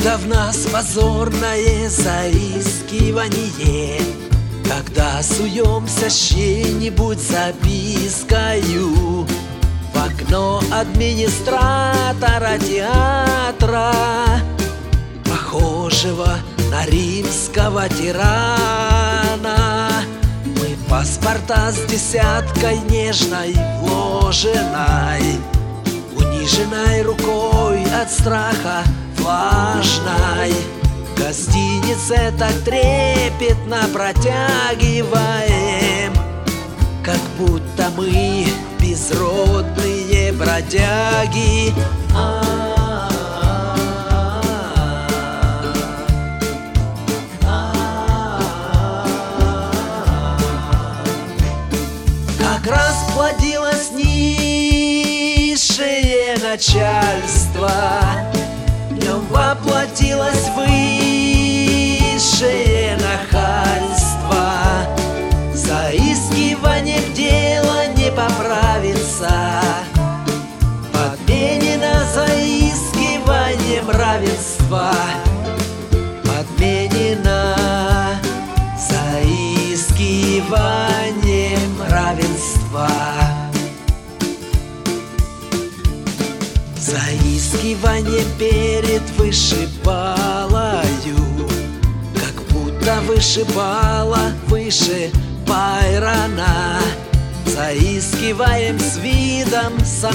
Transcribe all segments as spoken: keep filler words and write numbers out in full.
Когда в нас позорное заискивание, когда суемся с чьей-нибудь запискою в окно администратора театра, похожего на римского тирана, мы паспорта с десяткой нежной вложенной, униженной рукой от страха влажной, в гостинице так трепетно протягиваем, как будто мы безродные бродяги. Как раз плодилось низшее начальство, в нем воплотилось высшее нахальство. Заискивание дело не поправится, подменено заискиванием равенства, подменено заискиванием равенства. Заискиванием перед вышибалою, как будто вышибала выше Байрона. Заискиваем с видом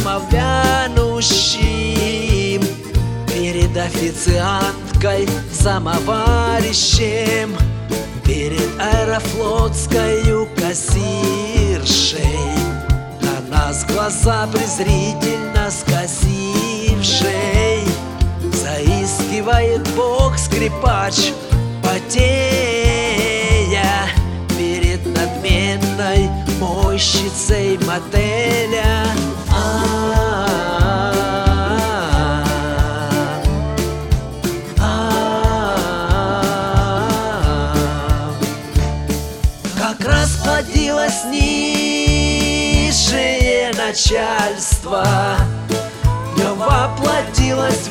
самовянущим перед официанткой, самоварищем, перед аэрофлотскою кассиршей, на нас глаза презрительно скосившей. Заискивает бог-скрипач, потея перед надменной мойщицей мотеля. Как раз плодилось низшее начальство, в нем воплотилось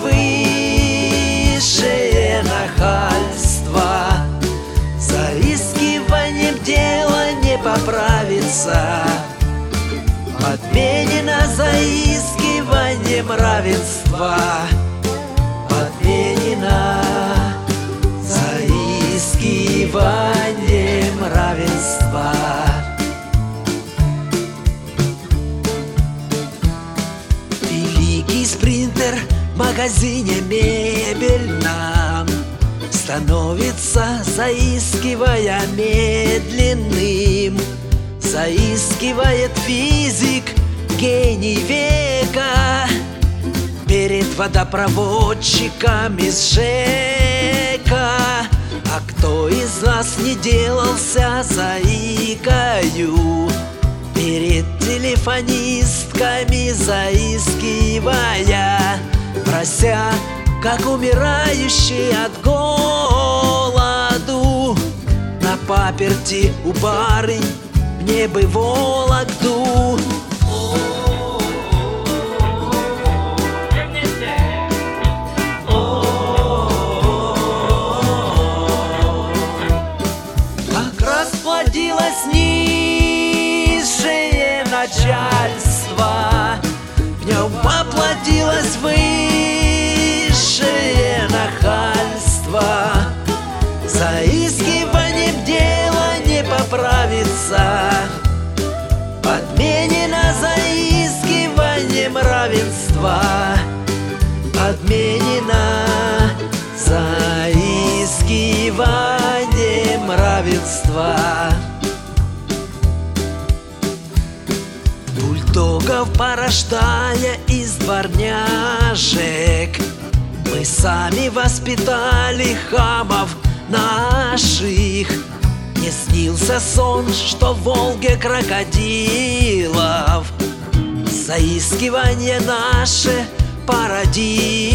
высшее нахальство. Заискиванием дело не поправится, подменено заискиванием равенства, подменено заискиванием равенства. Великий спринтер в магазине мебельном становится, заискивая, медленным. Заискивает физик, гений века, перед водопроводчиком из ЖЭКа. А кто из нас не делался заикою перед телефонистками, заискивая, прося, как умирающий от голоду, на паперти у барынь мне бы Вологду. Как расплодилось низшее начальство, в нем воплотилось высшее нахальство. Заискиванием дело не поправится, подменено заискиванием равенства, подменено заискиванием равенства. Бульдогов порождая из дворняжек, мы сами воспитали хамов наших. Мне снился сон, что в Волге крокодилов заискивание наше породило.